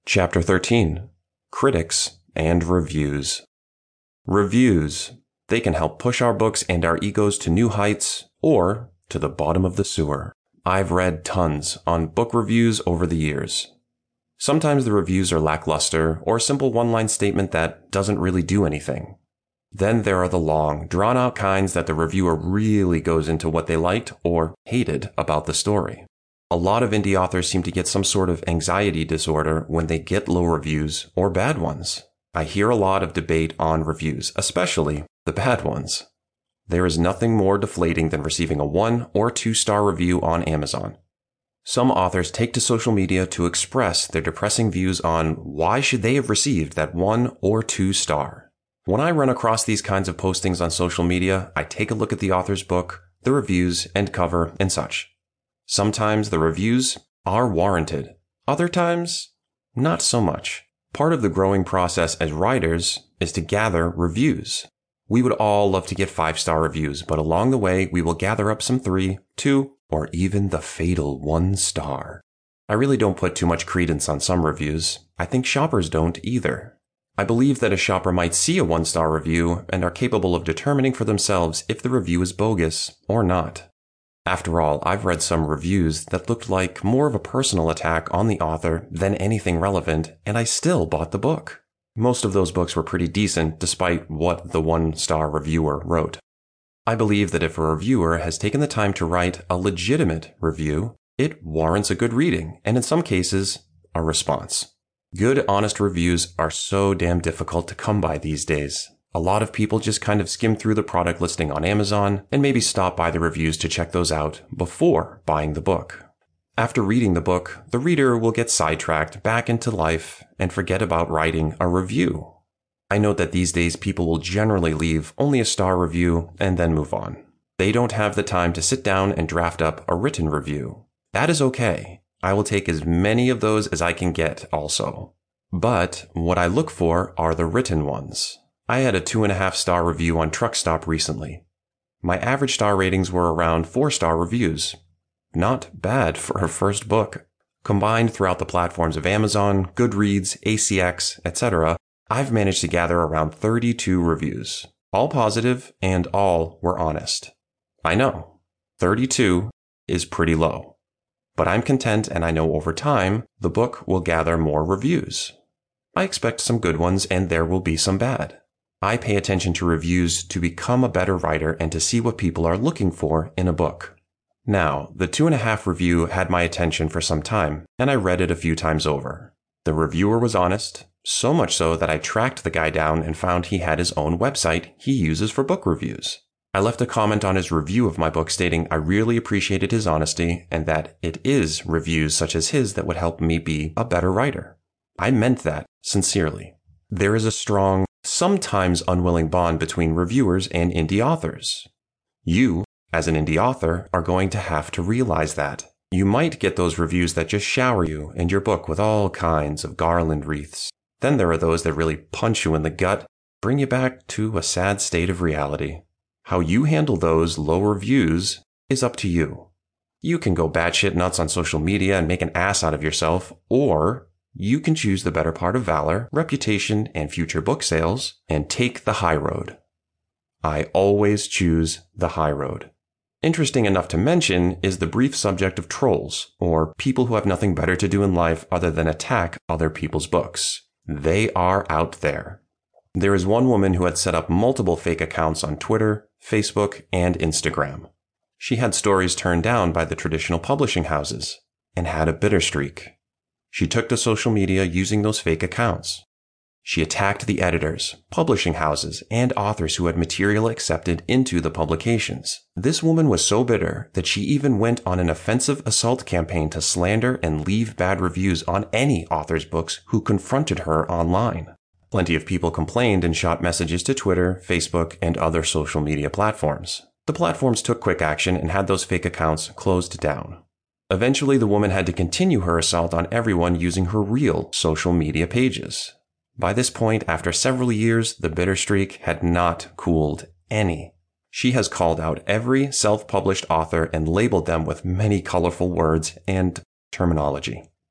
Chapter 13. Critics and Reviews. Reviews. They can help push our books and our egos to new heights or to the bottom of the sewer. I've read tons on book reviews over the years. Sometimes the reviews are lackluster or a simple one-line statement that doesn't really do anything. Then there are the long, drawn-out kinds that the reviewer really goes into what they liked or hated about the story. A lot of indie authors seem to get some sort of anxiety disorder when they get low reviews or bad ones. I hear a lot of debate on reviews, especially the bad ones. There is nothing more deflating than receiving a 1 or 2 star review on Amazon. Some authors take to social media to express their depressing views on why should they have received that 1 or 2 star. When I run across these kinds of postings on social media, I take a look at the author's book, the reviews, and cover, and such. Sometimes the reviews are warranted. Other times, not so much. Part of the growing process as writers is to gather reviews. We would all love to get 5-star reviews, but along the way, we will gather up some 3, 2, or even the fatal 1 star. I really don't put too much credence on some reviews. I think shoppers don't either. I believe that a shopper might see a 1-star review and are capable of determining for themselves if the review is bogus or not. After all, I've read some reviews that looked like more of a personal attack on the author than anything relevant, and I still bought the book. Most of those books were pretty decent despite what the 1-star reviewer wrote. I believe that if a reviewer has taken the time to write a legitimate review, it warrants a good reading, and in some cases, a response. Good, honest reviews are so damn difficult to come by these days. A lot of people just kind of skim through the product listing on Amazon and maybe stop by the reviews to check those out before buying the book. After reading the book, the reader will get sidetracked back into life and forget about writing a review. I note that these days people will generally leave only a star review and then move on. They don't have the time to sit down and draft up a written review. That is okay. I will take as many of those as I can get also. But what I look for are the written ones. I had a 2.5-star review on Truckstop recently. My average star ratings were around 4-star reviews. Not bad for a first book. Combined throughout the platforms of Amazon, Goodreads, ACX, etc., I've managed to gather around 32 reviews. All positive and all were honest. I know, 32 is pretty low. But I'm content and I know over time, the book will gather more reviews. I expect some good ones and there will be some bad. I pay attention to reviews to become a better writer and to see what people are looking for in a book. Now, the 2.5 review had my attention for some time, and I read it a few times over. The reviewer was honest, so much so that I tracked the guy down and found he had his own website he uses for book reviews. I left a comment on his review of my book stating I really appreciated his honesty and that it is reviews such as his that would help me be a better writer. I meant that sincerely. There is a strong, sometimes unwilling bond between reviewers and indie authors. You, as an indie author, are going to have to realize that. You might get those reviews that just shower you and your book with all kinds of garland wreaths. Then there are those that really punch you in the gut, bring you back to a sad state of reality. How you handle those low reviews is up to you. You can go batshit nuts on social media and make an ass out of yourself, or you can choose the better part of valor, reputation, and future book sales, and take the high road. I always choose the high road. Interesting enough to mention is the brief subject of trolls, or people who have nothing better to do in life other than attack other people's books. They are out there. There is one woman who had set up multiple fake accounts on Twitter, Facebook, and Instagram. She had stories turned down by the traditional publishing houses, and had a bitter streak. She took to social media using those fake accounts. She attacked the editors, publishing houses, and authors who had material accepted into the publications. This woman was so bitter that she even went on an offensive assault campaign to slander and leave bad reviews on any author's books who confronted her online. Plenty of people complained and shot messages to Twitter, Facebook, and other social media platforms. The platforms took quick action and had those fake accounts closed down. Eventually, the woman had to continue her assault on everyone using her real social media pages. By this point, after several years, the bitter streak had not cooled any. She has called out every self-published author and labeled them with many colorful words and terminology.